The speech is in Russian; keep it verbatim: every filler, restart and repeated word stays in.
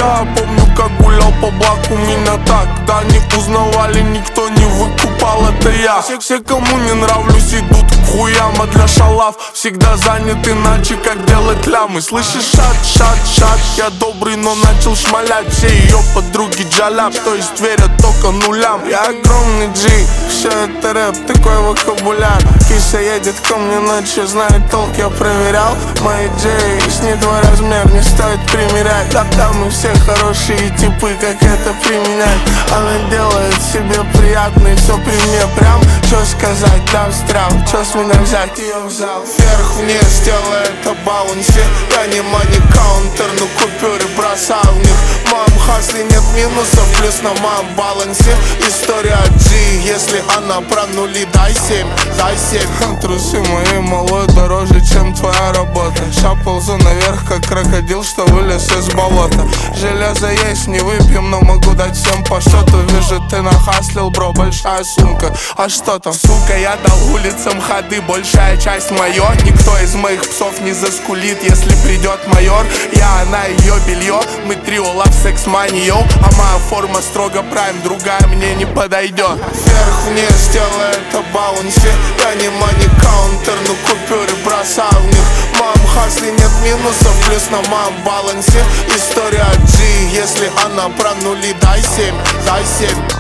Да, помню, как гулял по блоку, меня тогда не узнавали, никто не выкупал, это я. Все, все, кому не нравлюсь, идут к хуям, а для шалав всегда занят, иначе как делать лямы. Слышишь, шат, шат, шат, я добрый, но начал шмалять. Все ее подруги джаляб, то есть верят только нулям. Я огромный джи, все это рэп, такой вокабуляр. Киса едет ко мне ночью, знает толк, я проверял. Мои джей, с ней твой размер, не стоит примерять. Да, да, мы все хорошие типы, как это применять. Она делает себе приятно и все при мне прям. Чё сказать, да встрял, чё с меня взять, ее в зал. Вверх-вниз, делай это баунси. Я не мани-каунтер, но купюры бросаю в них. В моем хасле нет минусов, плюс на моем балансе. История G, если она про нули, дай семь, дай семь. Трусы мои малой дороже, чем твоя работа. Ща ползу наверх, как крокодил, что вылез из болота. Железо есть, не выпьем, но могу дать всем по счету. Вижу, ты нахаслил, бро, большая сумка. А что там? Сука, я дал улицам ходы, большая часть моё. Никто из моих псов не заскулит, если придет майор. Я, она, ее белье, мы трио, лав, секс, мани, йоу. А моя форма строго прайм, другая мне не подойдет. Вверх-вниз, делай это баунси. Я не мани-каунтер, но купюры бросаю в них. В моем хасле нет минусов, плюс на моем балансе. История G, если она про нули, дай семь, дай семь.